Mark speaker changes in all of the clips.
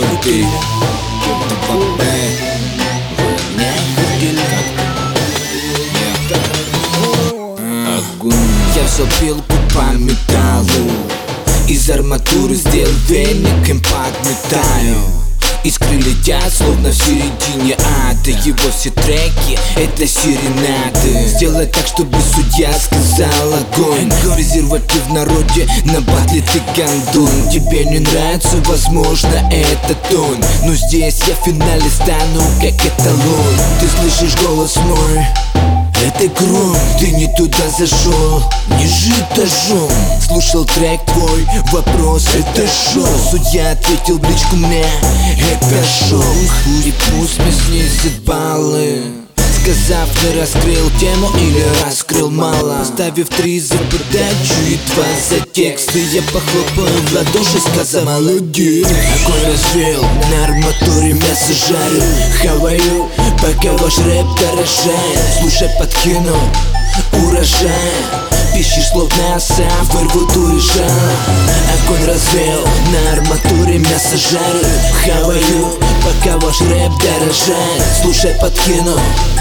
Speaker 1: руки на попе. Я все пил по металлу, из арматуры сделал веник, импакт метаю. Искры летят, словно в середине ада. Его все треки — это серенады. Сделай так, чтобы судья сказал огонь. Презерватив в народе, на батле ты гандон. Тебе не нравится, возможно, это тон, но здесь я в финале стану как эталон. Ты слышишь голос мой? Это гром, ты не туда зашел, не житожом. Слушал трек твой, вопрос — это шоу. Судья ответил в личку мне: это шоу. И пусть мне снизит баллы, сказав, не раскрыл тему или раскрыл мало. Ставив 3 за подачу и 2 за тексты, я похлопаю в ладоши, сказав: молодец. Огонь развел, на арматуре мясо жарю. Хаваю, пока ваш рэп дорожает. Слушай, подкину урожай, пищи словно оса, вырву дури жало. Огонь развел, на арматуре мясо жарю. Хаваю, пока ваш рэп дорожает. Слушай, подкину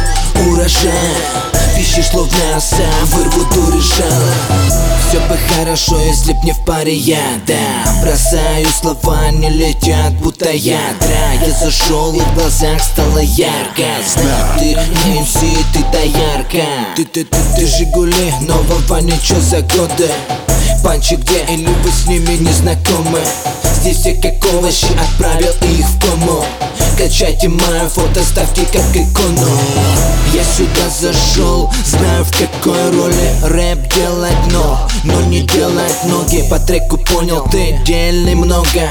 Speaker 1: урожай, пищи словно оса, вырву дури жало. Все бы хорошо, если б не в паре я, да. Бросаю слова, не летят, будто ядра. Я зашел, и в глазах стало ярко. Знаю, ты не МС, ты доярка. Ты Жигули, нового ничего за годы. Панчи где, или вы с ними не знакомы? Здесь все как овощи, отправил их в кому. Качайте мое фото, ставьте как икону. Я сюда зашел, знаю в какой роли рэп делать, но не делать ноги. По треку понял, ты дельный много.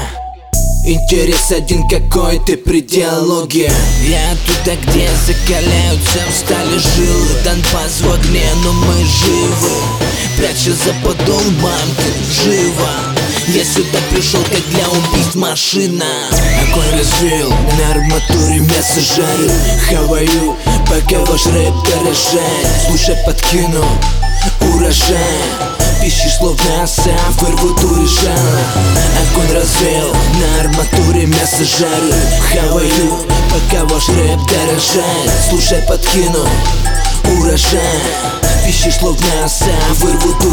Speaker 1: Интерес один, какой ты при диалоге. Я туда, где закаляются в стали жилы. Донбасс в огне, но мы живы. Пряча за подол мамки, живо. Я сюда пришел, как для убийств машина. Огонь развел, на арматуре мясо жарю. Хаваю, пока ваш рэп дорожает. Слушай, подкину урожай, пищи словно оса, вырву дури жало. Огонь развел, на арматуре мясо жарю. Хаваю, пока ваш рэп дорожает. Слушай, подкину урожай, пищи словно оса, вырву дури.